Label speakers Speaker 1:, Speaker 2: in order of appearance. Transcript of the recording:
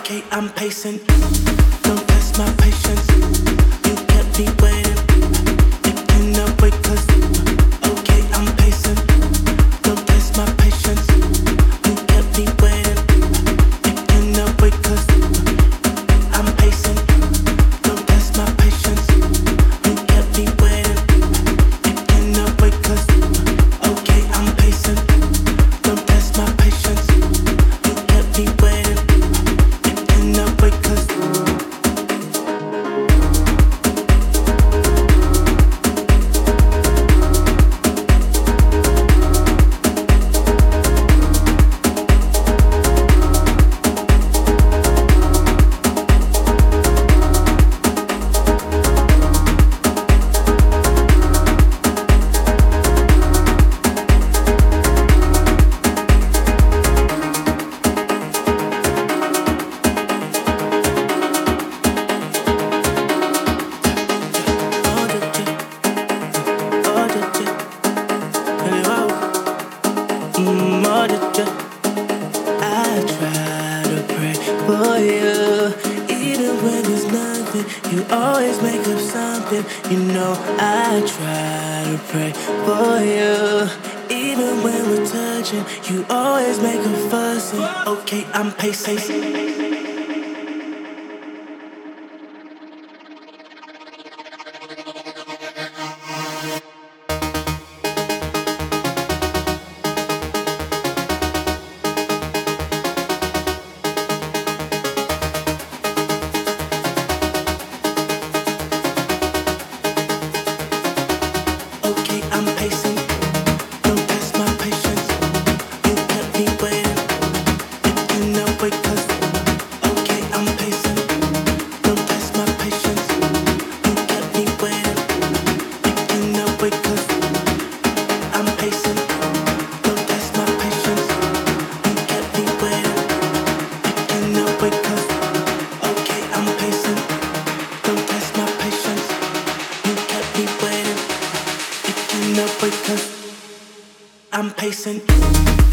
Speaker 1: Okay, I'm pacing. Don't test my patience. You kept me waiting. It cannot wait 'cause okay, I'm pacing. Don't test my patience. You kept me waiting. It cannot wait 'cause I'm pacing. Don't test my patience. You kept me waiting. It cannot wait 'cause okay, I'm pacing. Don't test my patience. You kept me waiting. It cannot wait 'cause I try to pray for you, even when there's nothing. You always make up something. You know I try to pray for you, even when we're touching. You always make a fussing. Okay, I'm pacing. Okay, I'm pacing. Don't test my patience. You kept me waiting. It cannot wait 'cause okay, I'm pacing. Don't test my patience. You kept me waiting. It cannot wait 'cause I'm pacing. Don't test my patience. You kept me waiting. It cannot wait 'cause okay, I'm pacing. Don't test my patience. You kept me waiting. It cannot wait 'cause I'm pacing.